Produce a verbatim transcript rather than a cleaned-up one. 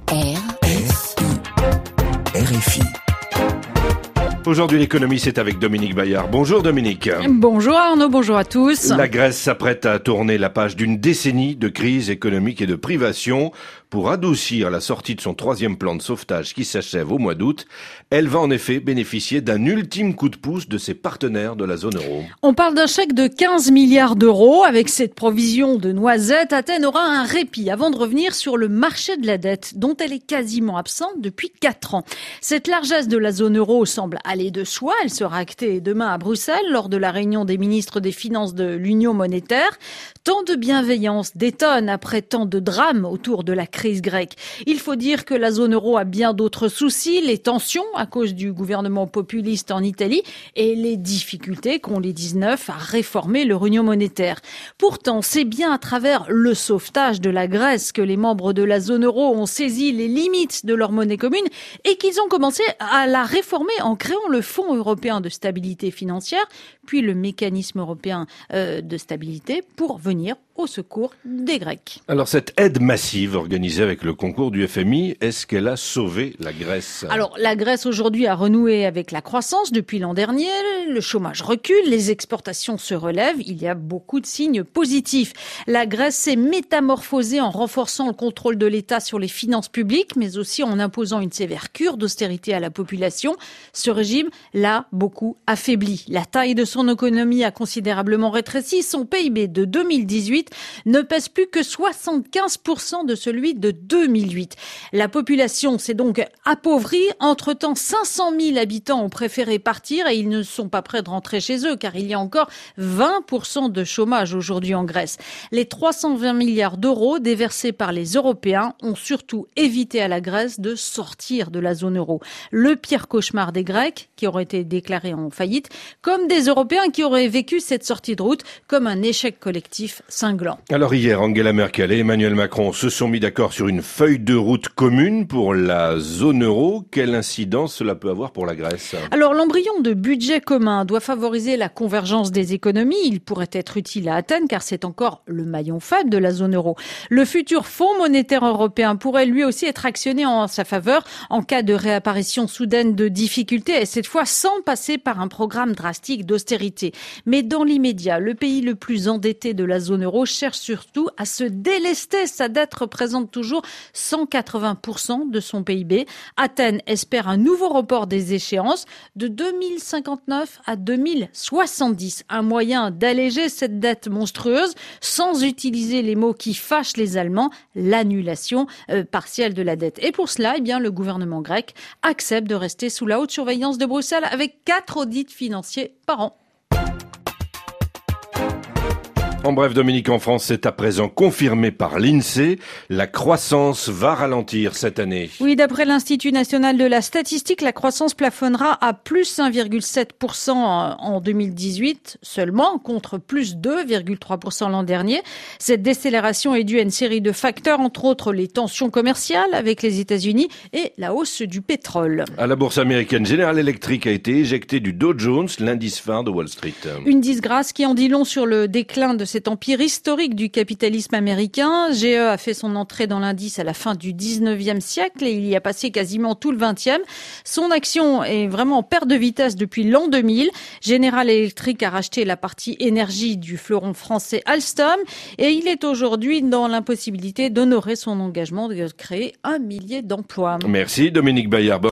R F I. Aujourd'hui, l'économie, c'est avec Dominique Bayard. Bonjour Dominique. Bonjour Arnaud, bonjour à tous. La Grèce s'apprête à tourner la page d'une décennie de crise économique et de privation. Pour adoucir la sortie de son troisième plan de sauvetage qui s'achève au mois d'août, elle va en effet bénéficier d'un ultime coup de pouce de ses partenaires de la zone euro. On parle d'un chèque de quinze milliards d'euros. Avec cette provision de noisettes, Athènes aura un répit avant de revenir sur le marché de la dette, dont elle est quasiment absente depuis quatre ans. Cette largesse de la zone euro semble aller de soi. Elle sera actée demain à Bruxelles lors de la réunion des ministres des Finances de l'Union monétaire. Tant de bienveillance détonne après tant de drames autour de la crise grecque. Il faut dire que la zone euro a bien d'autres soucis, les tensions à cause du gouvernement populiste en Italie et les difficultés qu'ont les dix-neuf à réformer leur union monétaire. Pourtant, c'est bien à travers le sauvetage de la Grèce que les membres de la zone euro ont saisi les limites de leur monnaie commune et qu'ils ont commencé à la réformer en créant le Fonds européen de stabilité financière, puis le mécanisme européen euh, de stabilité pour venir au secours des Grecs. Alors cette aide massive organisée avec le concours du F M I, est-ce qu'elle a sauvé la Grèce ? Alors la Grèce aujourd'hui a renoué avec la croissance depuis l'an dernier, le chômage recule, les exportations se relèvent, il y a beaucoup de signes positifs. La Grèce s'est métamorphosée en renforçant le contrôle de l'État sur les finances publiques, mais aussi en imposant une sévère cure d'austérité à la population. Ce régime l'a beaucoup affaibli. La taille de son économie a considérablement rétréci, son P I B de deux mille dix-huit ne pèse plus que soixante-quinze pour cent de celui de deux mille huit. La population s'est donc appauvrie. Entre-temps, cinq cent mille habitants ont préféré partir et ils ne sont pas prêts de rentrer chez eux car il y a encore vingt pour cent de chômage aujourd'hui en Grèce. Les trois cent vingt milliards d'euros déversés par les Européens ont surtout évité à la Grèce de sortir de la zone euro. Le pire cauchemar des Grecs qui auraient été déclarés en faillite, comme des Européens qui auraient vécu cette sortie de route comme un échec collectif cinglant. Alors hier, Angela Merkel et Emmanuel Macron se sont mis d'accord sur une feuille de route commune pour la zone euro. Quelle incidence cela peut avoir pour la Grèce ? Alors l'embryon de budget commun doit favoriser la convergence des économies. Il pourrait être utile à Athènes car c'est encore le maillon faible de la zone euro. Le futur Fonds monétaire européen pourrait lui aussi être actionné en sa faveur en cas de réapparition soudaine de difficultés et cette fois sans passer par un programme drastique d'austérité. Mais dans l'immédiat, le pays le plus endetté de la zone euro cherche surtout à se délester. Sa dette représente toujours cent quatre-vingts pour cent de son P I B. Athènes espère un nouveau report des échéances de deux mille cinquante-neuf à deux mille soixante-dix. Un moyen d'alléger cette dette monstrueuse sans utiliser les mots qui fâchent les Allemands, l'annulation euh, partielle de la dette. Et pour cela, eh bien, le gouvernement grec accepte de rester sous la haute surveillance de Bruxelles avec quatre audits financiers par an. En bref, Dominique, en France, c'est à présent confirmé par l'INSEE. La croissance va ralentir cette année. Oui, d'après l'Institut national de la statistique, la croissance plafonnera à plus un virgule sept pour cent en deux mille dix-huit seulement, contre plus deux virgule trois pour cent l'an dernier. Cette décélération est due à une série de facteurs, entre autres les tensions commerciales avec les États-Unis et la hausse du pétrole. À la bourse américaine, General Electric a été éjecté du Dow Jones, l'indice phare de Wall Street. Une disgrâce qui en dit long sur le déclin de cet empire historique du capitalisme américain. G E a fait son entrée dans l'indice à la fin du dix-neuvième siècle et il y a passé quasiment tout le vingtième. Son action est vraiment en perte de vitesse depuis l'an deux mille. General Electric a racheté la partie énergie du fleuron français Alstom et il est aujourd'hui dans l'impossibilité d'honorer son engagement de créer un millier d'emplois. Merci Dominique Bayard.